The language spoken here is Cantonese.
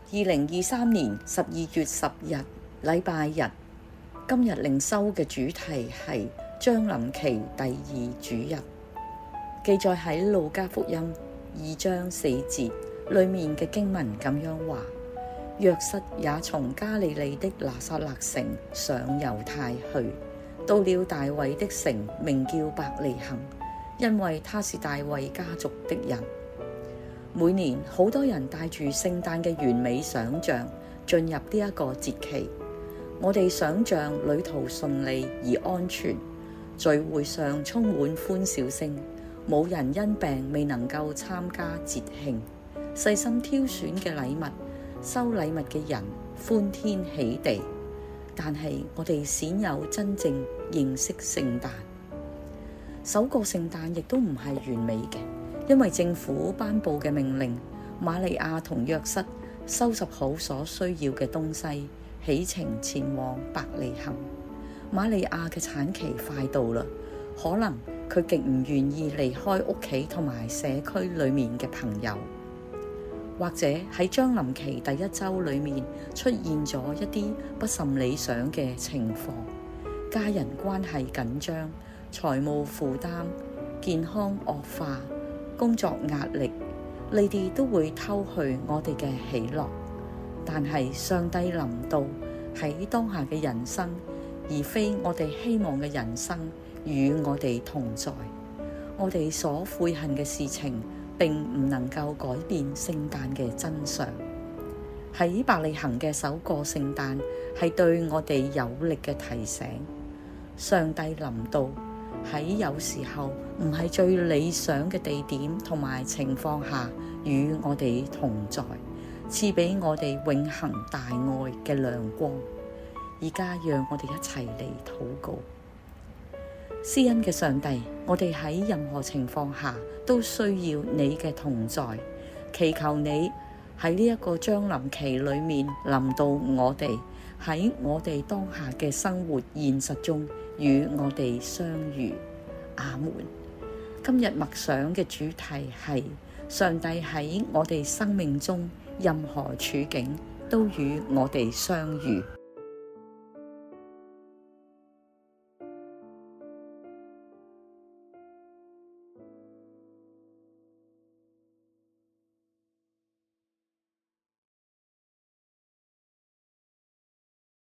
2023年12月10日，禮拜日。今日靈修嘅主題係將臨期第2主日，記載喺路加福音2章4節裏面嘅經文咁樣話：約瑟也從加利利的拿撒勒城上猶太去，到了大衛的城，名叫伯利恆，因為他是大衛家族的人。每年好多人帶住聖誕嘅完美想像進入呢一個節期，我哋想像旅途順利而安全，聚會上充滿歡笑聲，冇人因病未能夠參加節慶，細心挑選嘅禮物，收禮物嘅人歡天喜地。但係我哋鮮有真正認識聖誕。首個聖誕亦都唔係完美嘅，因為政府頒布嘅命令，瑪利亞同約瑟收拾好所需要嘅東西，起程前往伯利恆。瑪利亞嘅產期快到啦，可能佢極唔願意離開屋企同埋社區裏面嘅朋友，或者喺將臨期第1週裏面出現咗一啲不甚理想嘅情況，家人關係緊張，財務負擔，健康惡化，工作壓力，呢啲都會偷去我哋嘅喜樂。但係上帝臨到喺當下嘅人生，而非我哋希望嘅人生，與我哋同在。我哋所悔恨嘅事情並唔能夠改變聖誕嘅真相。喺伯利恆嘅首個聖誕係對我哋有力嘅提醒，上帝臨到喺有時候唔係最理想嘅地點同埋情況下與我哋同在，賜俾我哋永恆大愛嘅亮光。而家讓我哋一齊嚟禱告。施恩嘅上帝，我哋喺任何情況下都需要你嘅同在，祈求你喺呢一個將臨期裏面臨到我哋，喺我哋當下嘅生活現實中與我哋相遇。阿門。今日默想嘅主題係上帝喺我哋生命中任何處境都與我哋相遇。